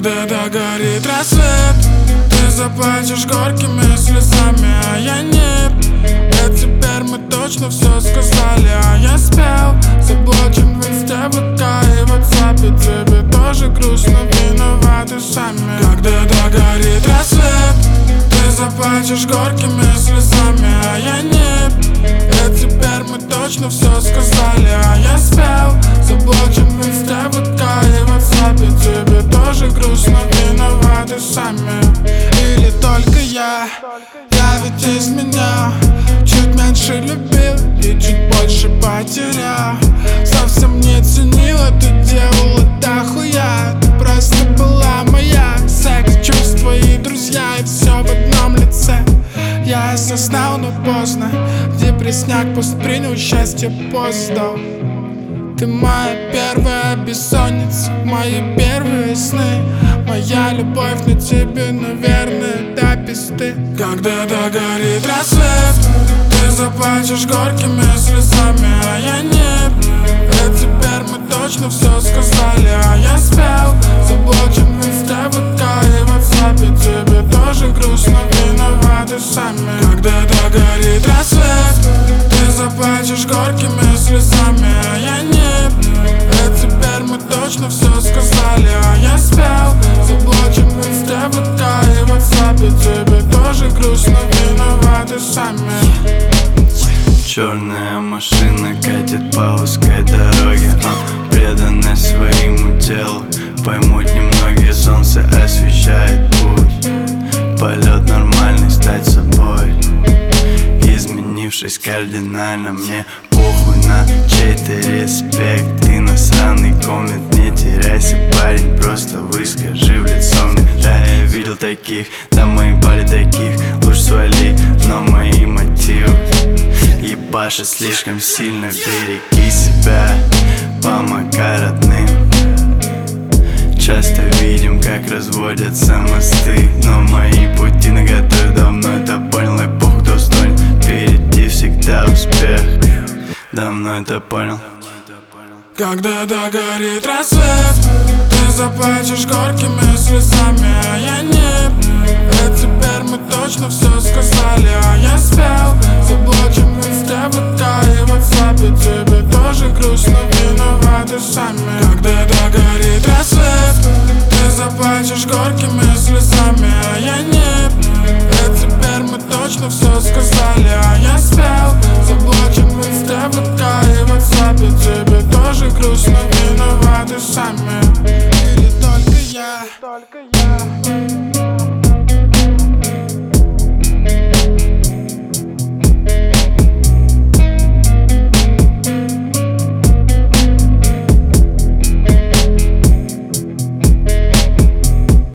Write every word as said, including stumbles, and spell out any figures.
Когда догорит рассвет, ты заплачешь горькими слезами, а я нет. И теперь мы точно все сказали, а я спел, заблочен в инсте, ВК и ватсапе. Тебе тоже грустно, виноваты сами. Когда догорит рассвет, ты заплачешь горькими слезами, а я нет. И теперь мы точно все сказали, а я спел, заблочен в инсте, ВК и ватсапе. Тебе тоже грустно, виноваты сами. Или только я, я ведь изменял, чуть меньше любил и чуть больше потерял. Совсем не ценила, ты делала дохуя. Ты просто была моя, секс, чувства и друзья, и все в одном лице. Я осознал, но поздно, депресняк воспринял, счастье поздал. Ты моя первая бессонница, мои первые сны, моя любовь на тебе, наверное, до пизды. Когда догорит рассвет, ты заплачешь горькими слезами, а я нет. И теперь мы точно все сказали, а я спел, заблочен в инсте, ВК и ватсапе. Тебе тоже грустно, виноваты сами. Когда догорит рассвет, ты заплачешь горькими слезами, а я нет. И теперь мы точно все сказали, а я спел, заблочен в инсте, ВК и ватсапе. Тебе тоже грустно, виноваты сами. Черная машина катит по узкой дороге, а преданность своему телу поймут немногие. Солнце освещает путь, полет нормальный, стать собой, изменившись кардинально. Мне похуй на чей-то респект. Ты на сраный коммент, не теряйся, парень, просто выскажи в лицо мне. Да, я видел таких, да мы ебали таких. Лучше свали, но мои мотивы ебашит слишком сильно. Береги себя, помогай родным. Часто видим, как разводятся мосты, но мои пути наготове, давно это понял. И похуй, кто достоин, впереди всегда успех. Давно это понял. Когда догорит рассвет, ты заплачешь горькими слезами, а я нет. И теперь мы точно все сказали, а я спел, заблочен в инсте, ВК и ватсапе. Тебе тоже грустно, виноваты сами. Когда догорит рассвет, ты заплачешь горькими слезами, а я нет. И теперь мы точно все сказали, а я спел, заблочен в инсте, ВК и ватсапе. Тебе тоже грустно, виноваты сами. Или только я, только я.